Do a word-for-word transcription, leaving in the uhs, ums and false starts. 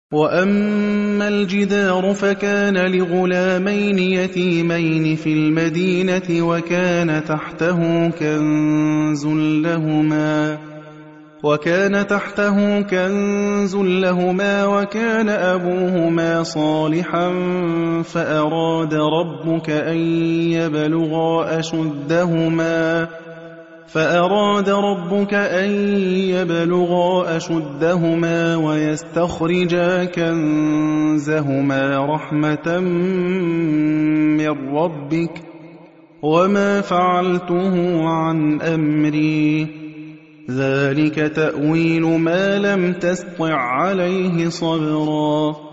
وَأَمَّا الْجِدَارُ فَكَانَ لِغُلَامَيْنِ يَتِيمَيْنِ فِي الْمَدِينَةِ وَكَانَ تَحْتَهُ كَنزٌ لَّهُمَا وكان تحته كنز لهما وكان أبوهما صالحا فأراد ربك أن يبلغا أشدهما فأراد ربك أن يبلغا أشدهما ويستخرجا كنزهما رحمة من ربك وما فعلته عن أمري ذلك تأويل ما لم تسطع عليه صبرا